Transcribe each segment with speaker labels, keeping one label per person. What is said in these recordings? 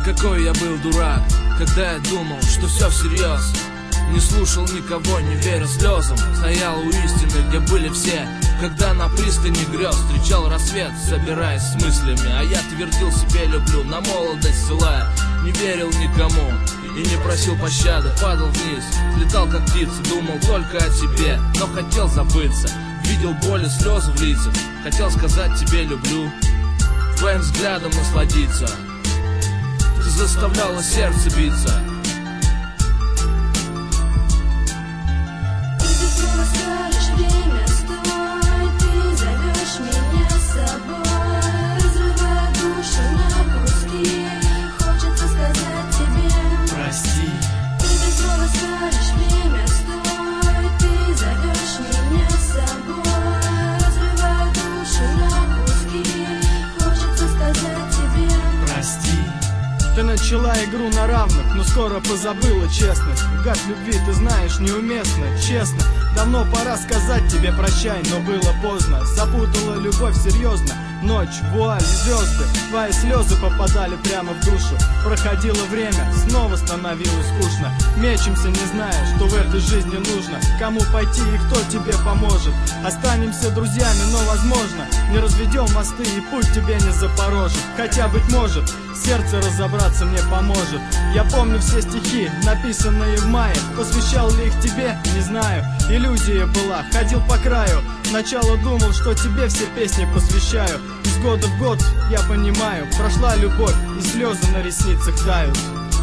Speaker 1: какой я был дурак, когда я думал, что все всерьез. Не слушал никого, не веря слезам. Стоял у истины, где были все. Когда на пристани грез встречал рассвет, собираясь с мыслями. А я твердил себе люблю, на молодость ссылая. Не верил никому и не просил пощады. Падал вниз, летал как птица, думал только о тебе, но хотел забыться. Видел боль и слезы в лицах, хотел сказать тебе люблю, твоим взглядом насладиться. Ты заставляла сердце биться.
Speaker 2: Ты начала игру на равных, но скоро позабыла честность. Гад любви, ты знаешь, неуместно, честно. Давно пора сказать тебе прощай, но было поздно. Запутала любовь серьезно. Ночь, вуаль, звезды, твои слезы попадали прямо в душу. Проходило время, снова становилось скучно. Мечемся, не зная, что в этой жизни нужно. Кому пойти и кто тебе поможет. Останемся друзьями, но возможно не разведем мосты и путь тебе не запорожит. Хотя, быть может, сердце разобраться мне поможет. Я помню все стихи, написанные в мае. Посвящал ли их тебе, не знаю. Иллюзия была, ходил по краю. Сначала думал, что тебе все песни посвящаю. Из года в год, я понимаю, прошла любовь, и слезы на ресницах тают.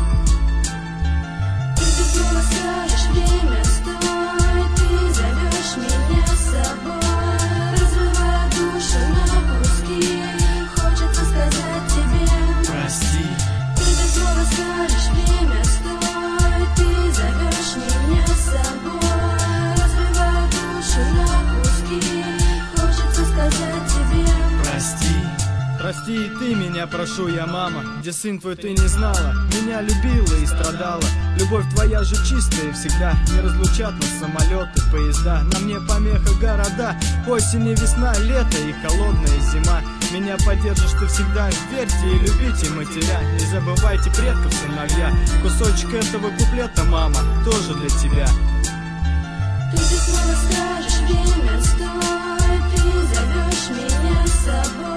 Speaker 3: Ты снова скажешь, время стой. Ты зовешь меня с собой, разрывая душу на куски. Хочется сказать тебе
Speaker 2: прости.
Speaker 3: Ты снова скажешь, время стой. Ты зовешь меня с собой, разрывая душу на куски. Хочется сказать тебе
Speaker 2: прости. Прости и ты меня, прошу я, мама, где сын твой ты не знала. Меня любила и страдала. Любовь твоя же чистая всегда. Не разлучат нас самолеты, поезда. На мне помеха города. Осень и весна, лето и холодная зима. Меня поддержишь ты всегда. Верьте и любите матеря. Не забывайте предков, сыновья. Кусочек этого куплета, мама, тоже для тебя.
Speaker 3: Ты снова скажешь, время стой. Ты зовешь меня с собой.